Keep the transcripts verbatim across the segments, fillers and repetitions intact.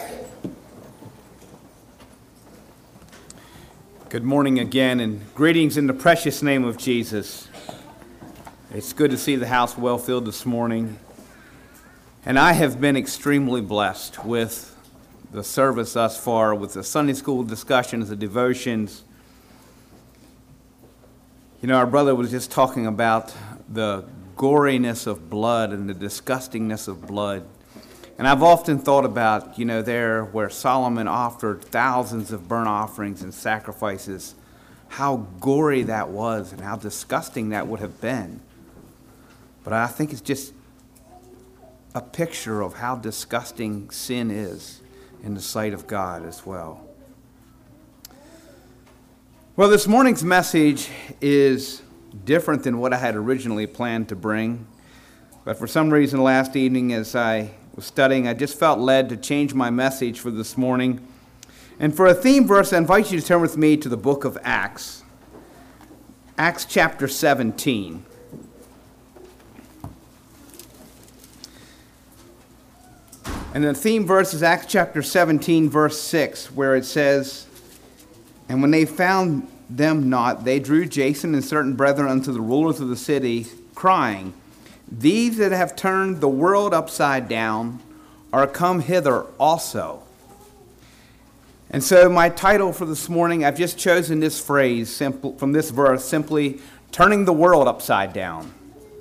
Good morning again, and greetings in the precious name of Jesus. It's good to see the house well filled this morning. And I have been extremely blessed with the service thus far, with the Sunday school discussions, the devotions. You know, our brother was just talking about the goriness of blood and the disgustingness of blood. And I've often thought about, you know, there where Solomon offered thousands of burnt offerings and sacrifices, how gory that was and how disgusting that would have been. But I think it's just a picture of how disgusting sin is in the sight of God as well. Well, this morning's message is different than what I had originally planned to bring. But for some reason last evening as I was studying, I just felt led to change my message for this morning. And for a theme verse, I invite you to turn with me to the book of Acts. Acts chapter seventeen. And the theme verse is Acts chapter seventeen, verse six, where it says, "And when they found them not, they drew Jason and certain brethren unto the rulers of the city, crying, These that have turned the world upside down are come hither also." And so my title for this morning, I've just chosen this phrase simple, from this verse, simply turning the world upside down.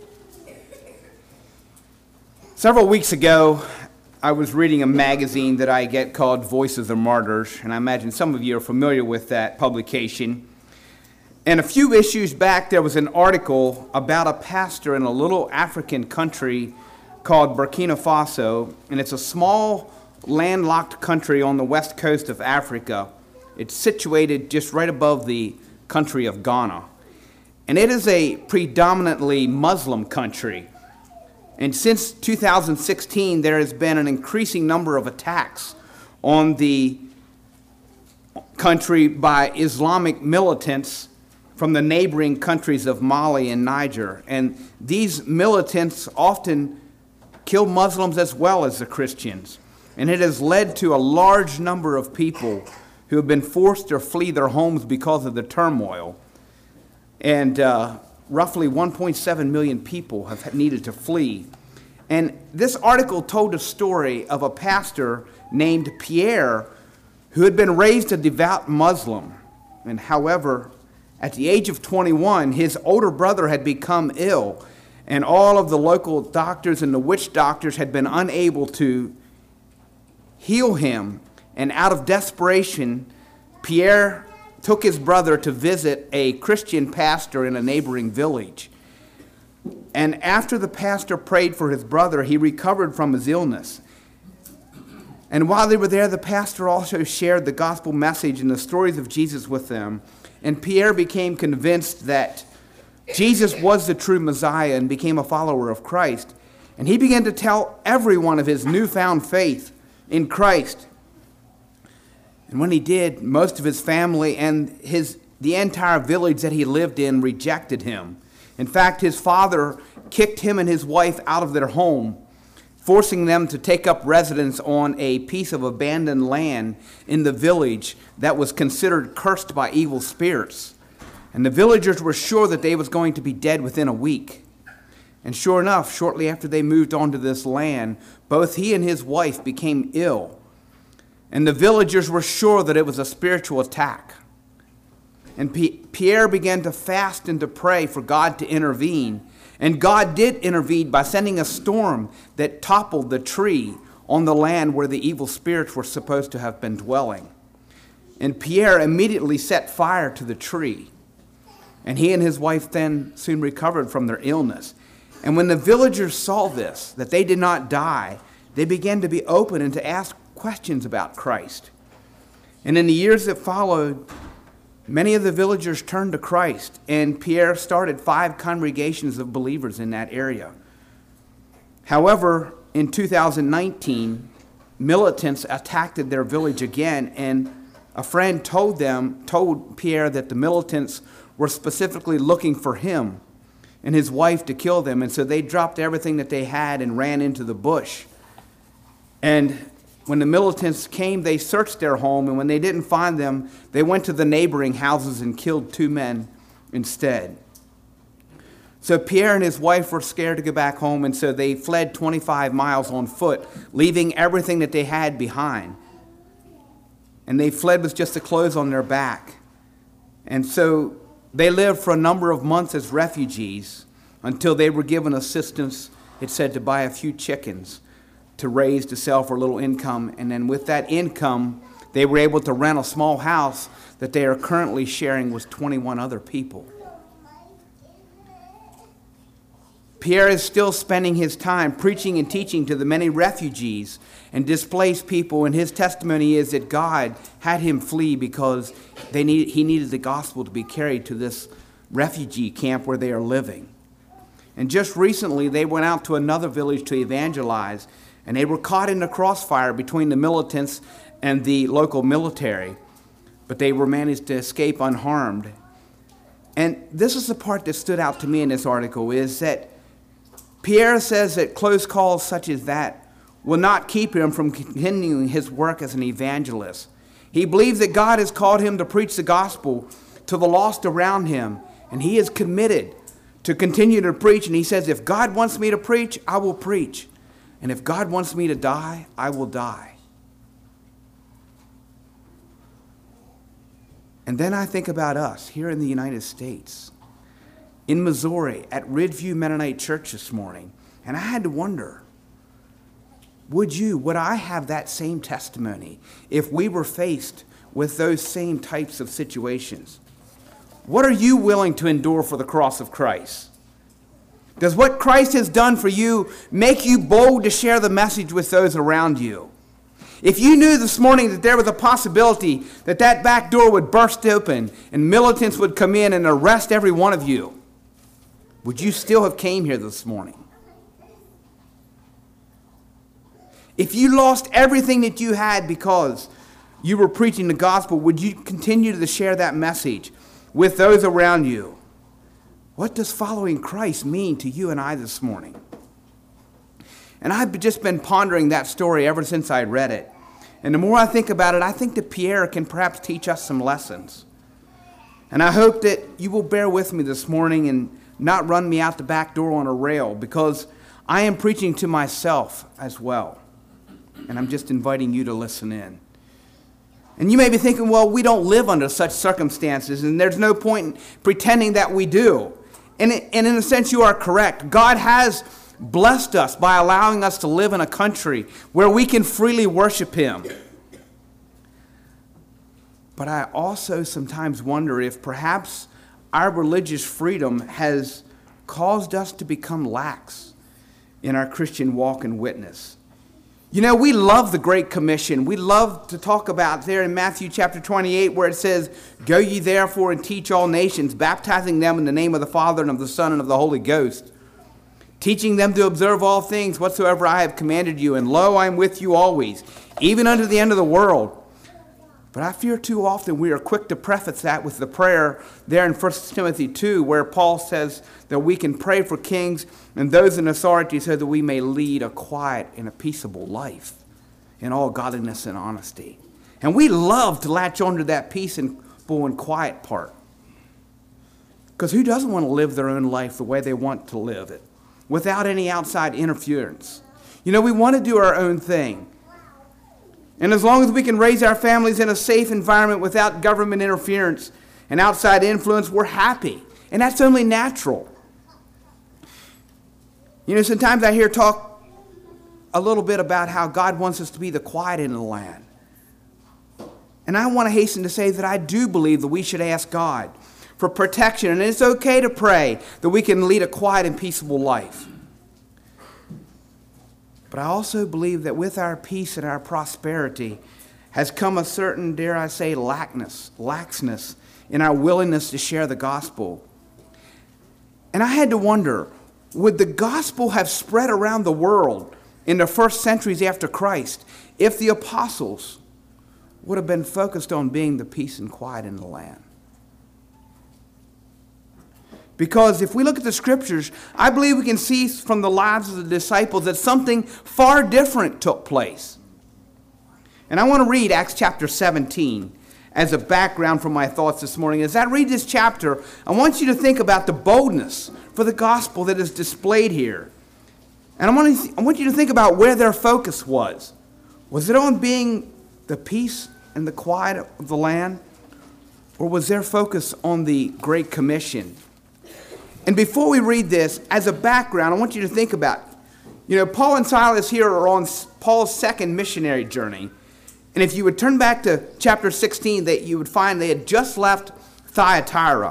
Several weeks ago, I was reading a magazine that I get called Voices of Martyrs, and I imagine some of you are familiar with that publication. And a few issues back, there was an article about a pastor in a little African country called Burkina Faso, and it's a small landlocked country on the west coast of Africa. It's situated just right above the country of Ghana. And it is a predominantly Muslim country. And since two thousand sixteen, there has been an increasing number of attacks on the country by Islamic militants from the neighboring countries of Mali and Niger. And these militants often kill Muslims as well as the Christians. And it has led to a large number of people who have been forced to flee their homes because of the turmoil. And uh, roughly one point seven million people have needed to flee. And this article told a story of a pastor named Pierre who had been raised a devout Muslim. And however, at the age of twenty-one, his older brother had become ill, and all of the local doctors and the witch doctors had been unable to heal him. And out of desperation, Pierre took his brother to visit a Christian pastor in a neighboring village. And after the pastor prayed for his brother, he recovered from his illness. And while they were there, the pastor also shared the gospel message and the stories of Jesus with them. And Pierre became convinced that Jesus was the true Messiah and became a follower of Christ. And he began to tell everyone of his newfound faith in Christ. And when he did, most of his family and his the entire village that he lived in rejected him. In fact, his father kicked him and his wife out of their home, forcing them to take up residence on a piece of abandoned land in the village that was considered cursed by evil spirits. And the villagers were sure that they was going to be dead within a week. And sure enough, shortly after they moved onto this land, both he and his wife became ill. And the villagers were sure that it was a spiritual attack. And P- Pierre began to fast and to pray for God to intervene. And God did intervene by sending a storm that toppled the tree on the land where the evil spirits were supposed to have been dwelling. And Pierre immediately set fire to the tree. And he and his wife then soon recovered from their illness. And when the villagers saw this, that they did not die, they began to be open and to ask questions about Christ. And in the years that followed, many of the villagers turned to Christ, and Pierre started five congregations of believers in that area. However, in two thousand nineteen, militants attacked their village again, and a friend told them, told Pierre that the militants were specifically looking for him and his wife to kill them, and so they dropped everything that they had and ran into the bush. And when the militants came, they searched their home, and when they didn't find them, they went to the neighboring houses and killed two men instead. So Pierre and his wife were scared to go back home, and so they fled twenty-five miles on foot, leaving everything that they had behind. And they fled with just the clothes on their back. And so they lived for a number of months as refugees until they were given assistance, it said, to buy a few chickens to raise to sell for a little income. And then with that income, they were able to rent a small house that they are currently sharing with twenty-one other people. Pierre is still spending his time preaching and teaching to the many refugees and displaced people, and his testimony is that God had him flee because they need, he needed the gospel to be carried to this refugee camp where they are living. And just recently, they went out to another village to evangelize, and they were caught in the crossfire between the militants and the local military, but they were managed to escape unharmed. And this is the part that stood out to me in this article, is that Pierre says that close calls such as that will not keep him from continuing his work as an evangelist. He believes that God has called him to preach the gospel to the lost around him, and he is committed to continue to preach. And he says, if God wants me to preach, I will preach. And if God wants me to die, I will die. And then I think about us here in the United States, in Missouri, at Ridgeview Mennonite Church this morning. And I had to wonder, would you, would I have that same testimony if we were faced with those same types of situations? What are you willing to endure for the cross of Christ? Does what Christ has done for you make you bold to share the message with those around you? If you knew this morning that there was a possibility that that back door would burst open and militants would come in and arrest every one of you, would you still have came here this morning? If you lost everything that you had because you were preaching the gospel, would you continue to share that message with those around you? What does following Christ mean to you and I this morning? And I've just been pondering that story ever since I read it. And the more I think about it, I think that Pierre can perhaps teach us some lessons. And I hope that you will bear with me this morning and not run me out the back door on a rail, because I am preaching to myself as well. And I'm just inviting you to listen in. And you may be thinking, well, we don't live under such circumstances, and there's no point in pretending that we do. And, it, and in a sense, you are correct. God has blessed us by allowing us to live in a country where we can freely worship Him. But I also sometimes wonder if perhaps our religious freedom has caused us to become lax in our Christian walk and witness. You know, we love the Great Commission. We love to talk about there in Matthew chapter twenty-eight where it says, "Go ye therefore and teach all nations, baptizing them in the name of the Father and of the Son and of the Holy Ghost, teaching them to observe all things whatsoever I have commanded you. And lo, I am with you always, even unto the end of the world." But I fear too often we are quick to preface that with the prayer there in First Timothy two, where Paul says that we can pray for kings and those in authority so that we may lead a quiet and a peaceable life in all godliness and honesty. And we love to latch onto that peaceable and quiet part. Because who doesn't want to live their own life the way they want to live it, without any outside interference? You know, we want to do our own thing. And as long as we can raise our families in a safe environment without government interference and outside influence, we're happy. And that's only natural. You know, sometimes I hear talk a little bit about how God wants us to be the quiet in the land. And I want to hasten to say that I do believe that we should ask God for protection. And it's okay to pray that we can lead a quiet and peaceable life. But I also believe that with our peace and our prosperity has come a certain, dare I say, laxness, laxness in our willingness to share the gospel. And I had to wonder, would the gospel have spread around the world in the first centuries after Christ if the apostles would have been focused on being the peace and quiet in the land? Because if we look at the scriptures, I believe we can see from the lives of the disciples that something far different took place. And I want to read Acts chapter seventeen as a background for my thoughts this morning. As I read this chapter, I want you to think about the boldness for the gospel that is displayed here. And I want, to, I want you to think about where their focus was. Was it on being the peace and the quiet of the land? Or was their focus on the Great Commission? And before we read this, as a background, I want you to think about, you know, Paul and Silas here are on Paul's second missionary journey. And if you would turn back to chapter sixteen, that you would find they had just left Thyatira.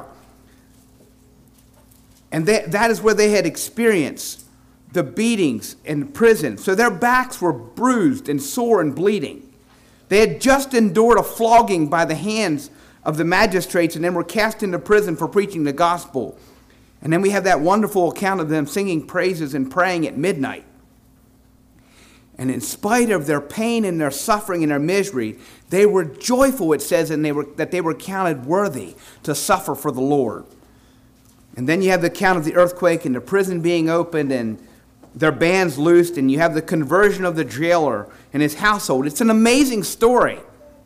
And they, that is where they had experienced the beatings in prison. So their backs were bruised and sore and bleeding. They had just endured a flogging by the hands of the magistrates and then were cast into prison for preaching the gospel. And then we have that wonderful account of them singing praises and praying at midnight. And in spite of their pain and their suffering and their misery, they were joyful, it says, and they were, that they were counted worthy to suffer for the Lord. And then you have the account of the earthquake and the prison being opened and their bands loosed, and you have the conversion of the jailer and his household. It's an amazing story.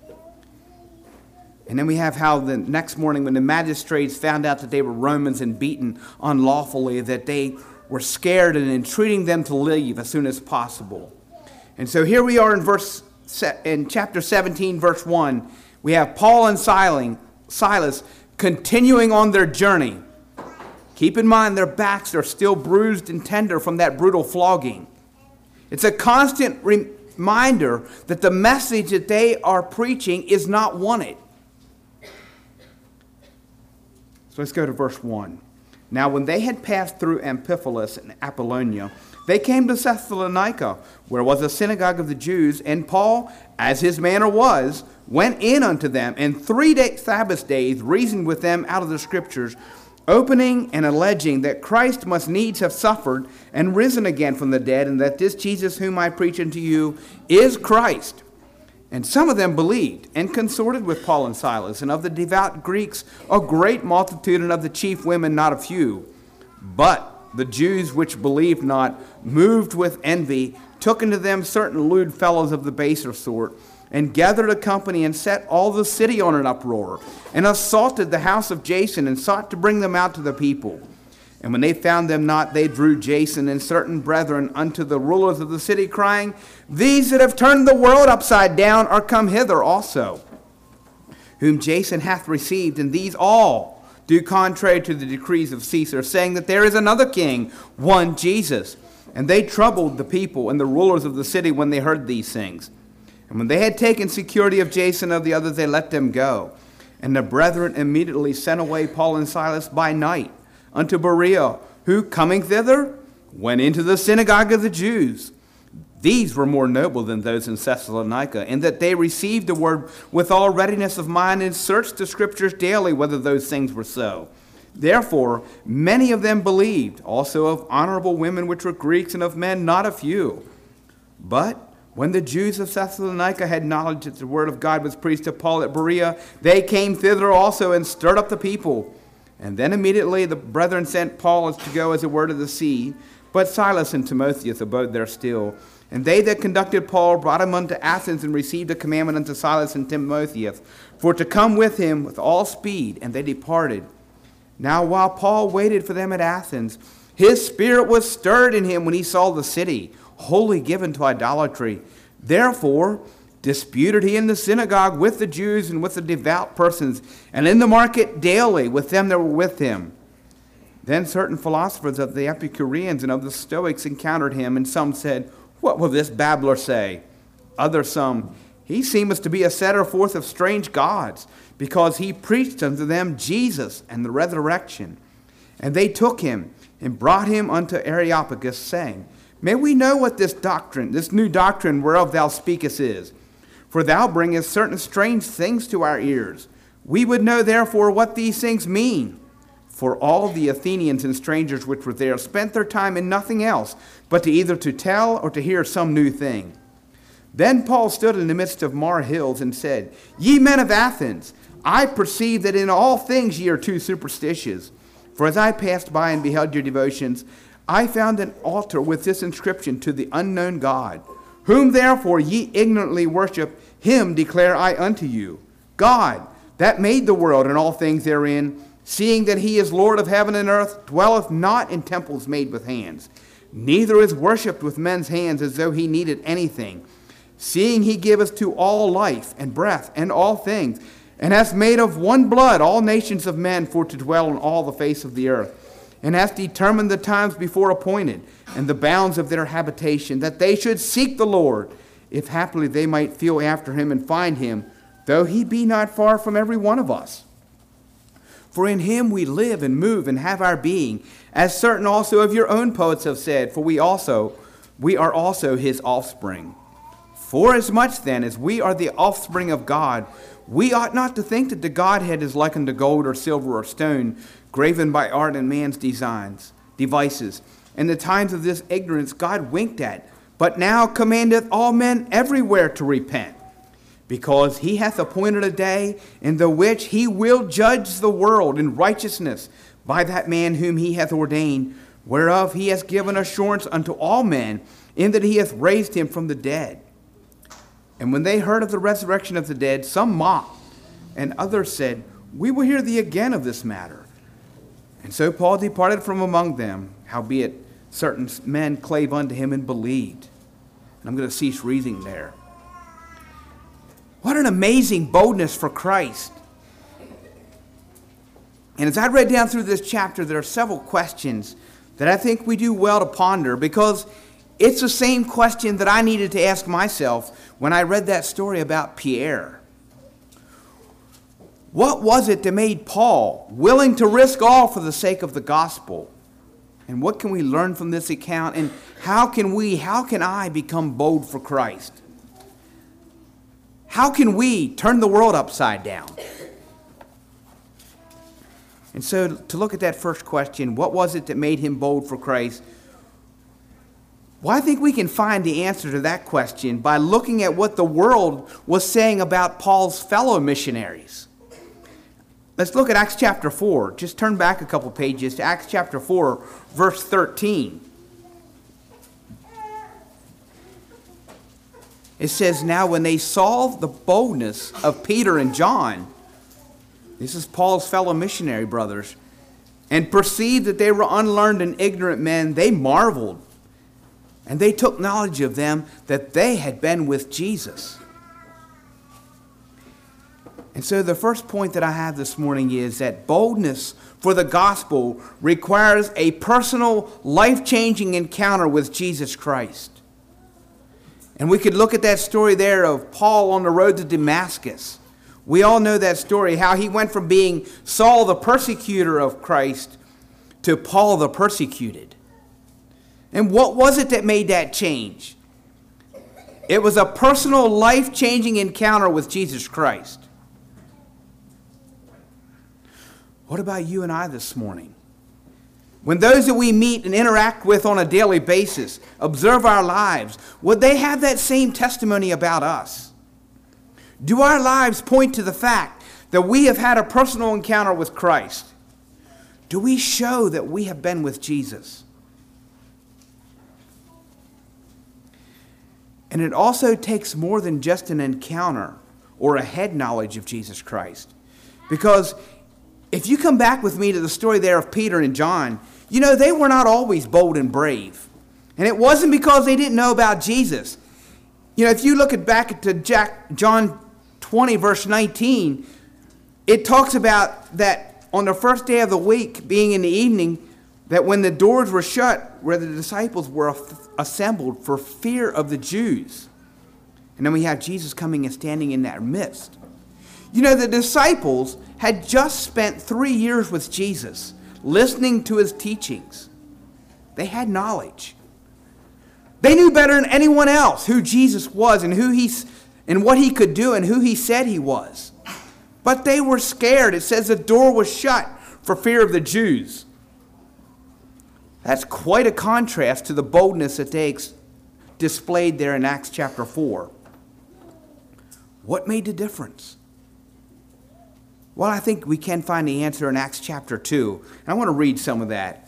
And then we have how the next morning when the magistrates found out that they were Romans and beaten unlawfully, that they were scared and entreating them to leave as soon as possible. And so here we are in verse in chapter seventeen, verse one. We have Paul and Silas continuing on their journey. Keep in mind their backs are still bruised and tender from that brutal flogging. It's a constant reminder that the message that they are preaching is not wanted. So let's go to verse one. Now when they had passed through Amphipolis and Apollonia, they came to Thessalonica, where was a synagogue of the Jews, and Paul, as his manner was, went in unto them, and three day, Sabbath days reasoned with them out of the Scriptures, opening and alleging that Christ must needs have suffered and risen again from the dead, and that this Jesus whom I preach unto you is Christ. And some of them believed, and consorted with Paul and Silas, and of the devout Greeks a great multitude, and of the chief women not a few. But the Jews which believed not, moved with envy, took unto them certain lewd fellows of the baser sort, and gathered a company, and set all the city on an uproar, and assaulted the house of Jason, and sought to bring them out to the people. And when they found them not, they drew Jason and certain brethren unto the rulers of the city, crying, These that have turned the world upside down are come hither also, whom Jason hath received, and these all do contrary to the decrees of Caesar, saying that there is another king, one Jesus. And they troubled the people and the rulers of the city when they heard these things. And when they had taken security of Jason and of the others, they let them go. And the brethren immediately sent away Paul and Silas by night unto Berea, who, coming thither, went into the synagogue of the Jews. These were more noble than those in Thessalonica, in that they received the word with all readiness of mind, and searched the Scriptures daily whether those things were so. Therefore many of them believed, also of honorable women which were Greeks, and of men not a few. But when the Jews of Thessalonica had knowledge that the word of God was preached to Paul at Berea, they came thither also, and stirred up the people. And then immediately the brethren sent Paul to go as a word of the sea, but Silas and Timotheus abode there still. And they that conducted Paul brought him unto Athens, and received a commandment unto Silas and Timotheus, for to come with him with all speed, and they departed. Now while Paul waited for them at Athens, his spirit was stirred in him when he saw the city, wholly given to idolatry. Therefore disputed he in the synagogue with the Jews and with the devout persons, and in the market daily with them that were with him. Then certain philosophers of the Epicureans and of the Stoics encountered him, and some said, What will this babbler say? Others some, He seemeth to be a setter forth of strange gods, because he preached unto them Jesus and the resurrection. And they took him and brought him unto Areopagus, saying, May we know what this doctrine, this new doctrine whereof thou speakest is? For thou bringest certain strange things to our ears. We would know therefore what these things mean. For all the Athenians and strangers which were there spent their time in nothing else, but to either to tell or to hear some new thing. Then Paul stood in the midst of Mar hills and said, Ye men of Athens, I perceive that in all things ye are too superstitious. For as I passed by and beheld your devotions, I found an altar with this inscription, To the unknown God, whom therefore ye ignorantly worship, him declare I unto you. God, that made the world and all things therein, seeing that he is Lord of heaven and earth, dwelleth not in temples made with hands, neither is worshipped with men's hands as though he needed anything, seeing he giveth to all life and breath and all things, and hath made of one blood all nations of men for to dwell on all the face of the earth, and hath determined the times before appointed, and the bounds of their habitation, that they should seek the Lord, if haply they might feel after him and find him, though he be not far from every one of us. For in him we live and move and have our being, as certain also of your own poets have said, for we also, we are also his offspring. Forasmuch then as we are the offspring of God, we ought not to think that the Godhead is likened to gold or silver or stone, graven by art and man's designs, devices. In the times of this ignorance God winked at, but now commandeth all men everywhere to repent, because he hath appointed a day in the which he will judge the world in righteousness by that man whom he hath ordained, whereof he hath given assurance unto all men, in that he hath raised him from the dead. And when they heard of the resurrection of the dead, some mocked, and others said, We will hear thee again of this matter. And so Paul departed from among them, howbeit certain men clave unto him and believed. And I'm going to cease reading there. What an amazing boldness for Christ. And as I read down through this chapter, there are several questions that I think we do well to ponder, because it's the same question that I needed to ask myself when I read that story about Pierre. What was it that made Paul willing to risk all for the sake of the gospel? And what can we learn from this account? And how can we, how can I become bold for Christ? How can we turn the world upside down? And so to look at that first question, what was it that made him bold for Christ? Well, I think we can find the answer to that question by looking at what the world was saying about Paul's fellow missionaries. Let's look at Acts chapter four. Just turn back a couple pages to Acts chapter four, verse thirteen. It says, Now when they saw the boldness of Peter and John, this is Paul's fellow missionary brothers, and perceived that they were unlearned and ignorant men, they marveled. And they took knowledge of them that they had been with Jesus. And so the first point that I have this morning is that boldness for the gospel requires a personal, life-changing encounter with Jesus Christ. And we could look at that story there of Paul on the road to Damascus. We all know that story, how he went from being Saul the persecutor of Christ to Paul the persecuted. And what was it that made that change? It was a personal, life-changing encounter with Jesus Christ. What about you and I this morning? When those that we meet and interact with on a daily basis observe our lives, would they have that same testimony about us? Do our lives point to the fact that we have had a personal encounter with Christ? Do we show that we have been with Jesus? And it also takes more than just an encounter or a head knowledge of Jesus Christ. Because if you come back with me to the story there of Peter and John, you know, they were not always bold and brave. And it wasn't because they didn't know about Jesus. You know, if you look at back to Jack, John twenty, verse nineteen, it talks about that on the first day of the week, being in the evening, that when the doors were shut, where the disciples were assembled for fear of the Jews. And then we have Jesus coming and standing in their midst. You know, the disciples had just spent three years with Jesus, listening to his teachings. They had knowledge. They knew better than anyone else who Jesus was and who he, and what he could do and who he said he was. But they were scared. It says the door was shut for fear of the Jews. That's quite a contrast to the boldness that they ex- displayed there in Acts chapter four. What made the difference? Well, I think we can find the answer in Acts chapter two. And I want to read some of that.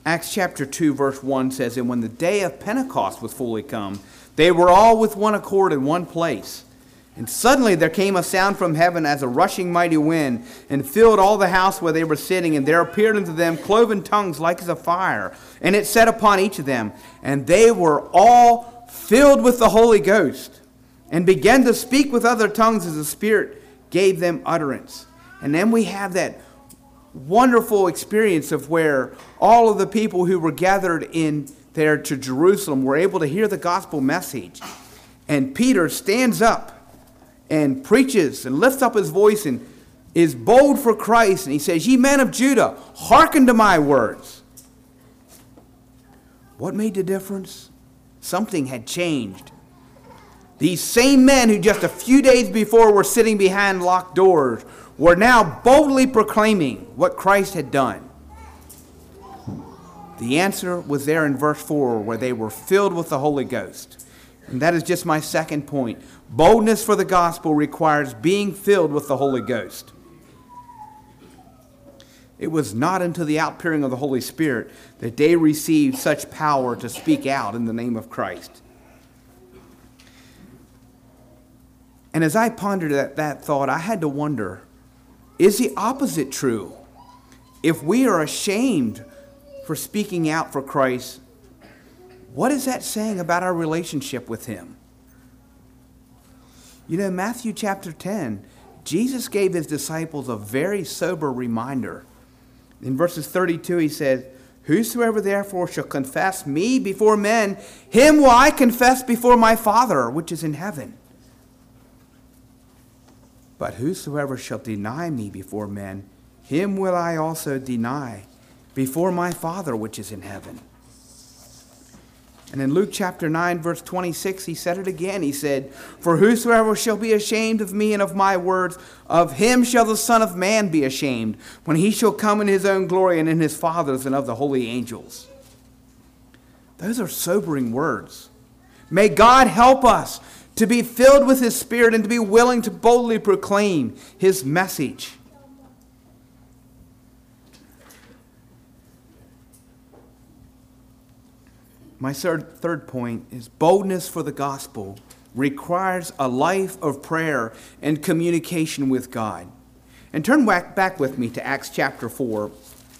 Acts chapter two, verse one says, "And when the day of Pentecost was fully come, they were all with one accord in one place. And suddenly there came a sound from heaven as a rushing mighty wind, and filled all the house where they were sitting. And there appeared unto them cloven tongues like as a fire, and it set upon each of them. And they were all filled with the Holy Ghost, and began to speak with other tongues as the Spirit gave them utterance." And then we have that wonderful experience of where all of the people who were gathered in there to Jerusalem were able to hear the gospel message. And Peter stands up and preaches and lifts up his voice and is bold for Christ. And he says, "Ye men of Judah, hearken to my words." What made the difference? Something had changed. These same men who just a few days before were sitting behind locked doors were now boldly proclaiming what Christ had done. The answer was there in verse four, where they were filled with the Holy Ghost. And that is just my second point. Boldness for the gospel requires being filled with the Holy Ghost. It was not until the outpouring of the Holy Spirit that they received such power to speak out in the name of Christ. And as I pondered that, that thought, I had to wonder, is the opposite true? If we are ashamed for speaking out for Christ, what is that saying about our relationship with Him? You know, Matthew chapter ten, Jesus gave His disciples a very sober reminder. In verses thirty-two, He says, "Whosoever therefore shall confess me before men, him will I confess before my Father which is in heaven. But whosoever shall deny me before men, him will I also deny before my Father which is in heaven." And in Luke chapter nine, verse twenty-six, He said it again. He said, "For whosoever shall be ashamed of me and of my words, of him shall the Son of Man be ashamed, when He shall come in His own glory and in His Father's and of the holy angels." Those are sobering words. May God help us to be filled with His Spirit and to be willing to boldly proclaim His message. My third, third point is boldness for the gospel requires a life of prayer and communication with God. And turn back, back with me to Acts chapter four.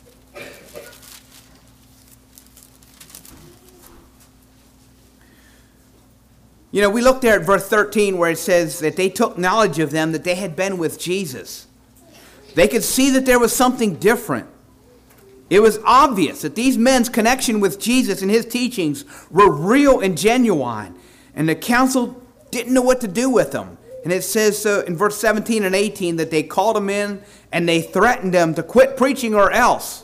You know, we looked there at verse thirteen where it says that they took knowledge of them that they had been with Jesus. They could see that there was something different. It was obvious that these men's connection with Jesus and His teachings were real and genuine. And the council didn't know what to do with them. And it says so in verse seventeen and eighteen that they called them in and they threatened them to quit preaching or else.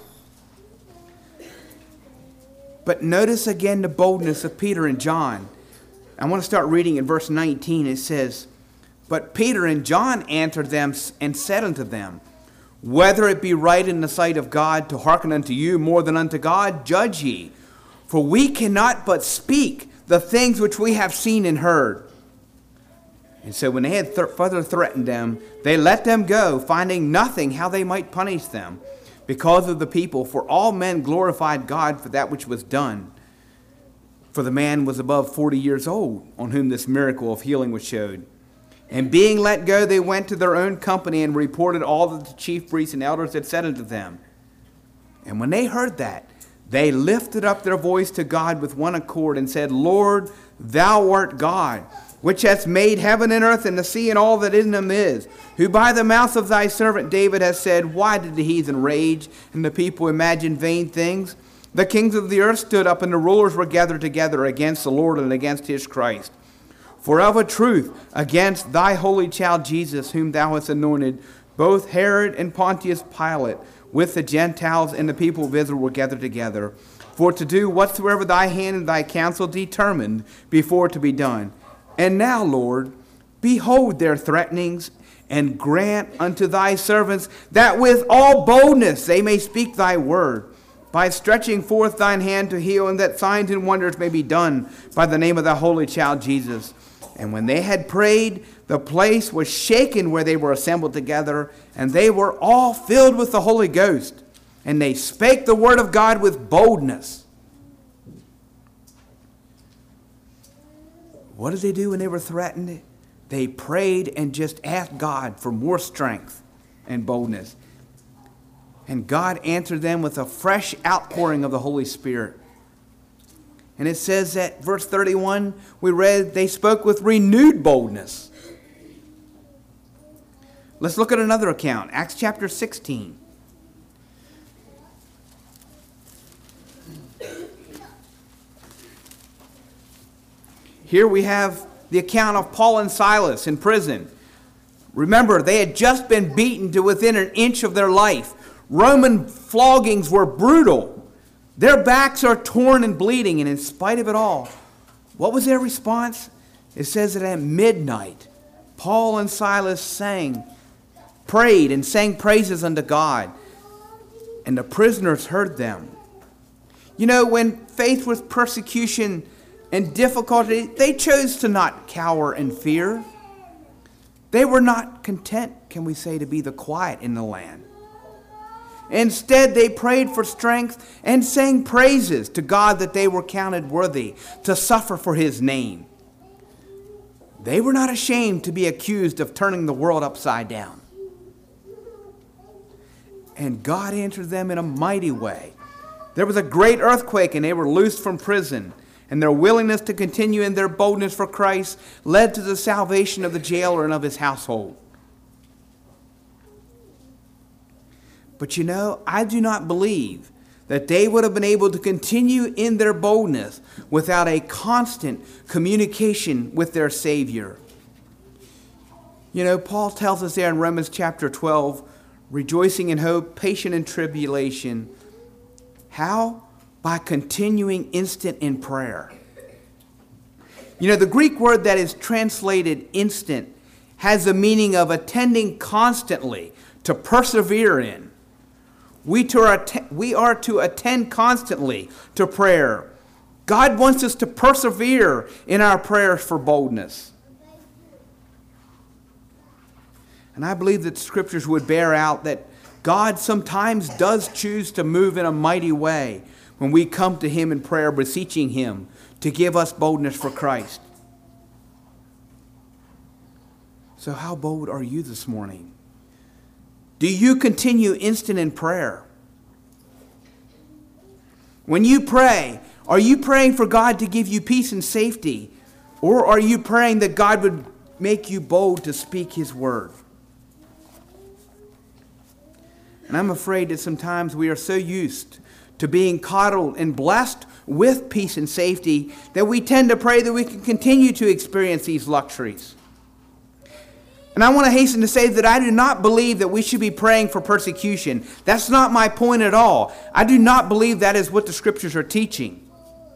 But notice again the boldness of Peter and John. I want to start reading in verse nineteen. It says, "But Peter and John answered them and said unto them, Whether it be right in the sight of God to hearken unto you more than unto God, judge ye. For we cannot but speak the things which we have seen and heard." And so when they had th- further threatened them, they let them go, finding nothing how they might punish them, because of the people. For all men glorified God for that which was done. For the man was above forty years old, on whom this miracle of healing was showed. And being let go, they went to their own company and reported all that the chief priests and elders had said unto them. And when they heard that, they lifted up their voice to God with one accord and said, "Lord, Thou art God, which hast made heaven and earth and the sea and all that in them is, who by the mouth of Thy servant David has said, Why did the heathen rage and the people imagine vain things? The kings of the earth stood up and the rulers were gathered together against the Lord and against His Christ. For of a truth, against Thy holy child Jesus, whom Thou hast anointed, both Herod and Pontius Pilate, with the Gentiles and the people of Israel, were gathered together, for to do whatsoever Thy hand and Thy counsel determined before to be done. And now, Lord, behold their threatenings, and grant unto Thy servants that with all boldness they may speak Thy word, by stretching forth Thine hand to heal, and that signs and wonders may be done by the name of Thy holy child Jesus." And when they had prayed, the place was shaken where they were assembled together, and they were all filled with the Holy Ghost, And they spake the word of God with boldness. What did they do when they were threatened? They prayed and just asked God for more strength and boldness. And God answered them with a fresh outpouring of the Holy Spirit. And it says that, verse thirty-one, we read, they spoke with renewed boldness. Let's look at another account, Acts chapter sixteen. Here we have the account of Paul and Silas in prison. Remember, they had just been beaten to within an inch of their life. Roman floggings were brutal. Their backs are torn and bleeding, and in spite of it all, what was their response? It says that at midnight, Paul and Silas sang, prayed and sang praises unto God, and the prisoners heard them. You know, when faced with persecution and difficulty, they chose to not cower in fear. They were not content, can we say, to be the quiet in the land. Instead, they prayed for strength and sang praises to God that they were counted worthy to suffer for his name. They were not ashamed to be accused of turning the world upside down. And God answered them in a mighty way. There was a great earthquake and they were loosed from prison. And their willingness to continue in their boldness for Christ led to the salvation of the jailer and of his household. But you know, I do not believe that they would have been able to continue in their boldness without a constant communication with their Savior. You know, Paul tells us there in Romans chapter twelve, rejoicing in hope, patient in tribulation. How? By continuing instant in prayer. You know, the Greek word that is translated instant has the meaning of attending constantly, to persevere in. We, to att- we are to attend constantly to prayer. God wants us to persevere in our prayers for boldness. And I believe that scriptures would bear out that God sometimes does choose to move in a mighty way when we come to him in prayer, beseeching him to give us boldness for Christ. So how bold are you this morning? Do you continue instant in prayer? When you pray, are you praying for God to give you peace and safety? Or are you praying that God would make you bold to speak his word? And I'm afraid that sometimes we are so used to being coddled and blessed with peace and safety that we tend to pray that we can continue to experience these luxuries. And I want to hasten to say that I do not believe that we should be praying for persecution. That's not my point at all. I do not believe that is what the scriptures are teaching.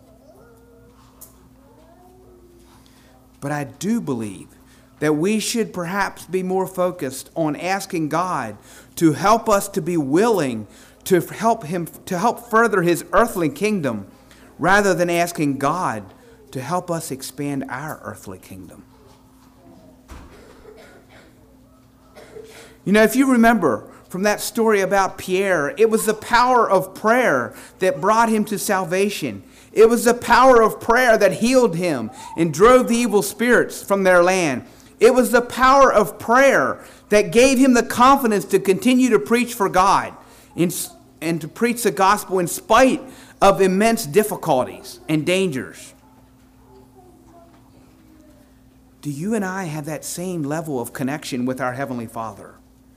But I do believe that we should perhaps be more focused on asking God to help us to be willing to help him to help further his earthly kingdom, rather than asking God to help us expand our earthly kingdom. You know, if you remember from that story about Pierre, it was the power of prayer that brought him to salvation. It was the power of prayer that healed him and drove the evil spirits from their land. It was the power of prayer that gave him the confidence to continue to preach for God and to preach the gospel in spite of immense difficulties and dangers. Do you and I have that same level of connection with our Heavenly Father?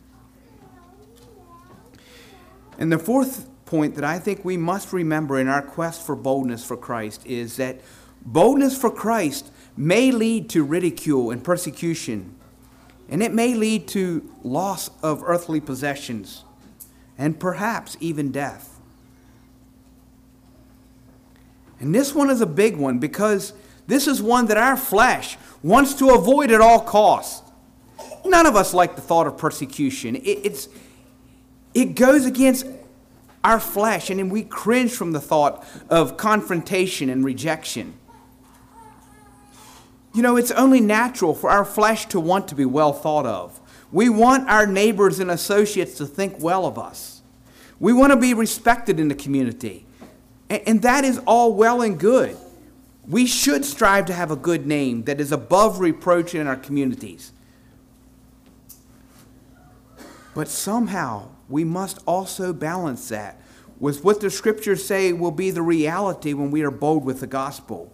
And the fourth point that I think we must remember in our quest for boldness for Christ is that boldness for Christ may lead to ridicule and persecution, and it may lead to loss of earthly possessions, and perhaps even death. And this one is a big one because this is one that our flesh wants to avoid at all costs. None of us like the thought of persecution. It, it's, it goes against our flesh, and we cringe from the thought of confrontation and rejection. You know, it's only natural for our flesh to want to be well thought of. We want our neighbors and associates to think well of us. We want to be respected in the community. And, and that is all well and good. We should strive to have a good name that is above reproach in our communities. But somehow we must also balance that with what the scriptures say will be the reality when we are bold with the gospel.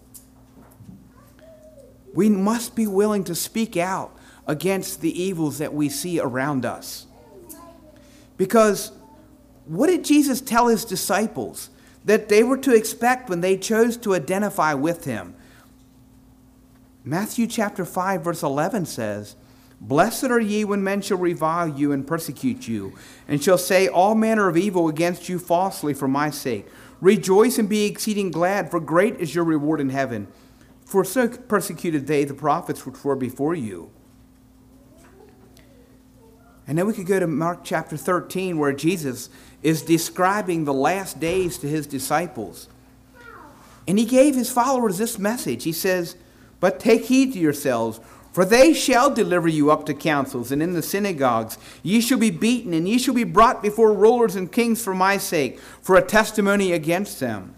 We must be willing to speak out against the evils that we see around us. Because what did Jesus tell his disciples that they were to expect when they chose to identify with him? Matthew chapter five verse eleven says, "Blessed are ye when men shall revile you and persecute you, and shall say all manner of evil against you falsely for my sake. Rejoice and be exceeding glad, for great is your reward in heaven. For so persecuted they the prophets which were before you." And then we could go to Mark chapter thirteen, where Jesus is describing the last days to his disciples. And he gave his followers this message. He says, "But take heed to yourselves, for they shall deliver you up to councils, and in the synagogues ye shall be beaten, and ye shall be brought before rulers and kings for my sake, for a testimony against them."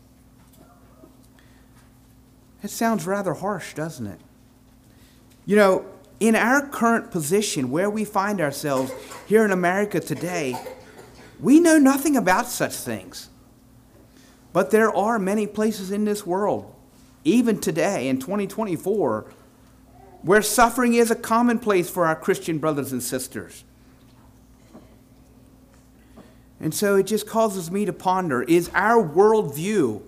It sounds rather harsh, doesn't it? You know, in our current position, where we find ourselves here in America today, we know nothing about such things. But there are many places in this world, even today in twenty twenty-four, where suffering is a commonplace for our Christian brothers and sisters. And so it just causes me to ponder, is our worldview,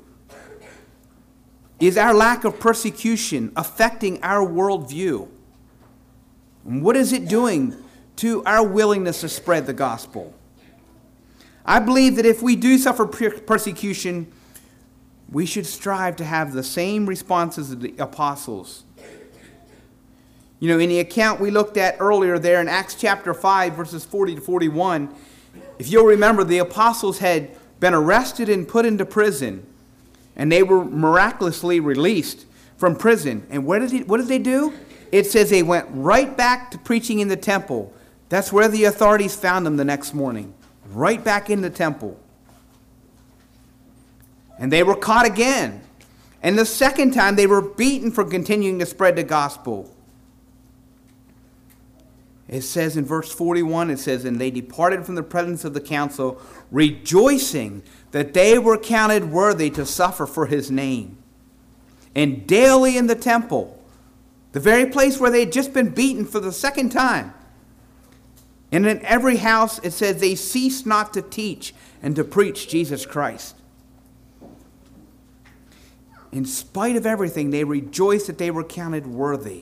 is our lack of persecution affecting our worldview? And what is it doing to our willingness to spread the gospel? I believe that if we do suffer persecution, we should strive to have the same responses of the apostles. You know, in the account we looked at earlier there in Acts chapter five, verses forty to forty-one, if you'll remember, the apostles had been arrested and put into prison, and they were miraculously released from prison. And what did, he, what did they do? It says they went right back to preaching in the temple. That's where the authorities found them the next morning. Right back in the temple. And they were caught again. And the second time they were beaten for continuing to spread the gospel. It says in verse forty-one, it says, "And they departed from the presence of the council, rejoicing that they were counted worthy to suffer for his name. And daily in the temple," the very place where they had just been beaten for the second time, "and in every house," it says, "they ceased not to teach and to preach Jesus Christ." In spite of everything, they rejoiced that they were counted worthy.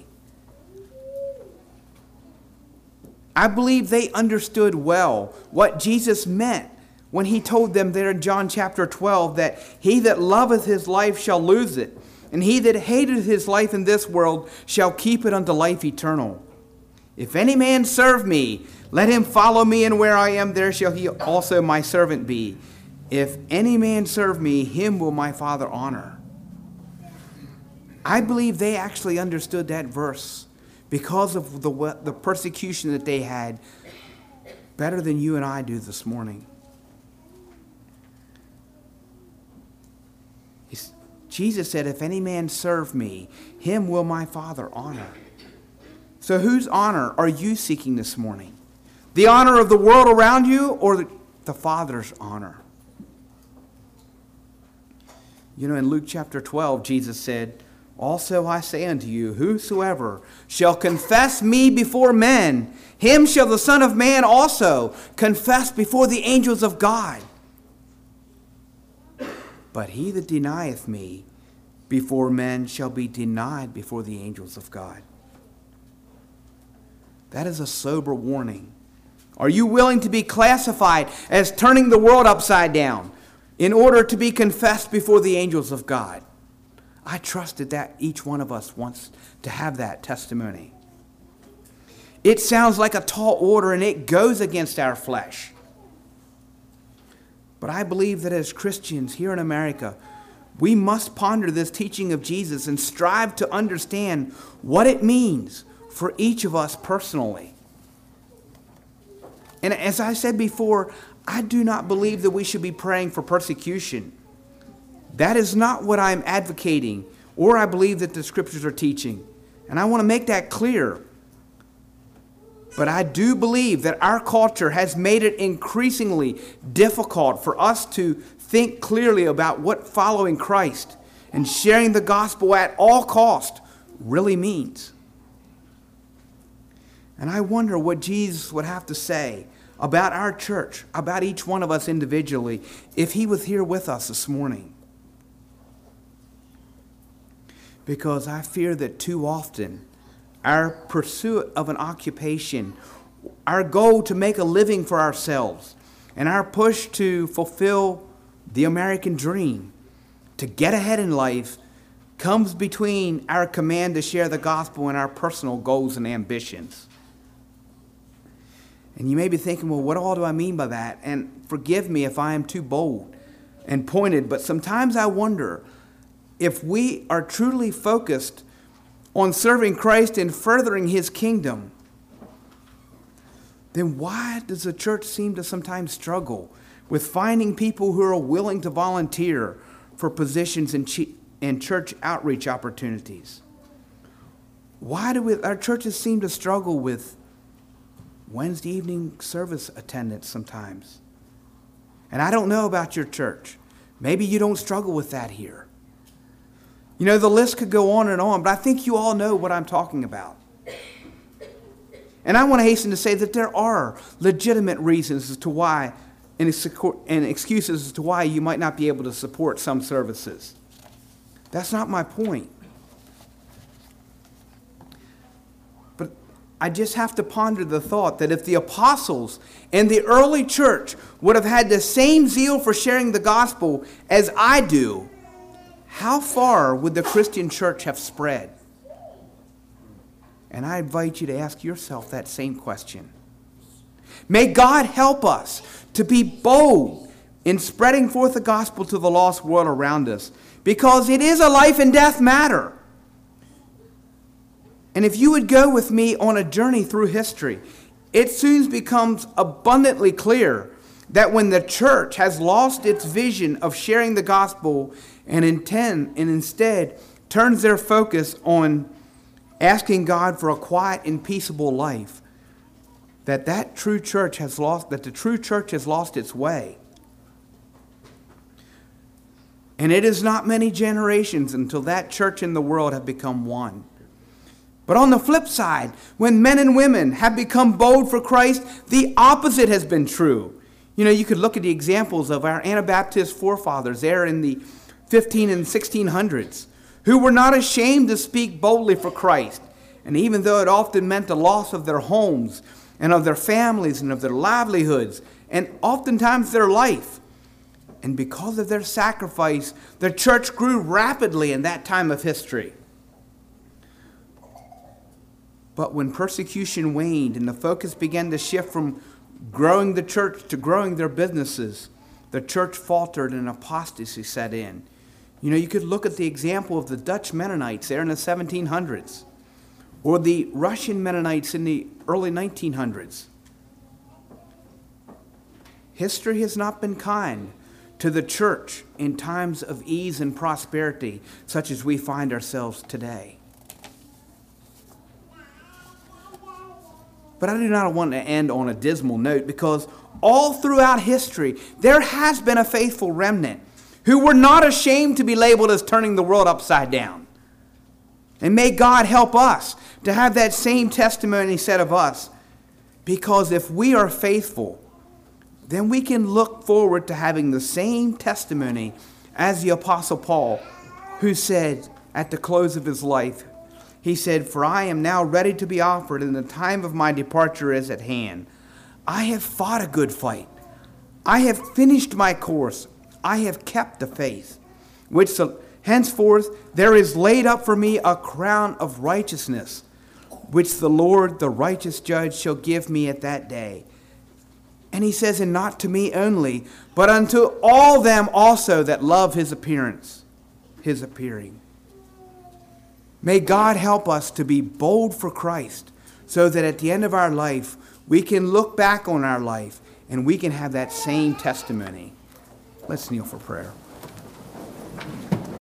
I believe they understood well what Jesus meant when he told them there in John chapter twelve that he that loveth his life shall lose it, and he that hateth his life in this world shall keep it unto life eternal. If any man serve me, let him follow me, and where I am, there shall he also my servant be. If any man serve me, him will my Father honor. I believe they actually understood that verse because of the, the persecution that they had better than you and I do this morning. He's, Jesus said, "If any man serve me, him will my Father honor." So whose honor are you seeking this morning? The honor of the world around you, or the, the Father's honor? You know, in Luke chapter twelve, Jesus said, "Also I say unto you, whosoever shall confess me before men, him shall the Son of Man also confess before the angels of God. But he that denieth me before men shall be denied before the angels of God." That is a sober warning. Are you willing to be classified as turning the world upside down in order to be confessed before the angels of God? I trusted that each one of us wants to have that testimony. It sounds like a tall order, and it goes against our flesh. But I believe that as Christians here in America, we must ponder this teaching of Jesus and strive to understand what it means for each of us personally. And as I said before, I do not believe that we should be praying for persecution. That is not what I'm advocating, or I believe that the scriptures are teaching. And I want to make that clear. But I do believe that our culture has made it increasingly difficult for us to think clearly about what following Christ and sharing the gospel at all cost really means. And I wonder what Jesus would have to say about our church, about each one of us individually, if he was here with us this morning. Because I fear that too often our pursuit of an occupation, our goal to make a living for ourselves, and our push to fulfill the American dream, to get ahead in life, comes between our command to share the gospel and our personal goals and ambitions. And you may be thinking, well, what all do I mean by that? And forgive me if I am too bold and pointed, but sometimes I wonder if we are truly focused on serving Christ and furthering his kingdom, then why does the church seem to sometimes struggle with finding people who are willing to volunteer for positions in, ch- in church outreach opportunities? Why do we, our churches seem to struggle with Wednesday evening service attendance sometimes? And I don't know about your church. Maybe you don't struggle with that here. You know, the list could go on and on, but I think you all know what I'm talking about. And I want to hasten to say that there are legitimate reasons as to why, and excuses as to why you might not be able to support some services. That's not my point. But I just have to ponder the thought that if the apostles and the early church would have had the same zeal for sharing the gospel as I do, how far would the Christian church have spread? And I invite you to ask yourself that same question. May God help us to be bold in spreading forth the gospel to the lost world around us, because it is a life and death matter. And if you would go with me on a journey through history, it soon becomes abundantly clear that when the church has lost its vision of sharing the gospel and intend and instead turns their focus on asking God for a quiet and peaceable life, that that true church has lost, that the true church has lost its way. And it is not many generations until that church and the world have become one. But on the flip side, when men and women have become bold for Christ, the opposite has been true. You know, you could look at the examples of our Anabaptist forefathers there in the fifteen and sixteen hundreds, who were not ashamed to speak boldly for Christ. And even though it often meant the loss of their homes and of their families and of their livelihoods and oftentimes their life, and because of their sacrifice, the church grew rapidly in that time of history. But when persecution waned and the focus began to shift from growing the church to growing their businesses, the church faltered and apostasy set in. You know, you could look at the example of the Dutch Mennonites there in the seventeen hundreds, or the Russian Mennonites in the early nineteen hundreds. History has not been kind to the church in times of ease and prosperity, such as we find ourselves today. But I do not want to end on a dismal note, because all throughout history, there has been a faithful remnant who were not ashamed to be labeled as turning the world upside down. And may God help us to have that same testimony said of us, because if we are faithful, then we can look forward to having the same testimony as the Apostle Paul, who said at the close of his life, he said, "For I am now ready to be offered, and the time of my departure is at hand. I have fought a good fight. I have finished my course. I have kept the faith, which henceforth there is laid up for me a crown of righteousness, which the Lord, the righteous judge, shall give me at that day." And he says, "And not to me only, but unto all them also that love his appearance, his appearing." May God help us to be bold for Christ, so that at the end of our life, we can look back on our life and we can have that same testimony. Let's kneel for prayer.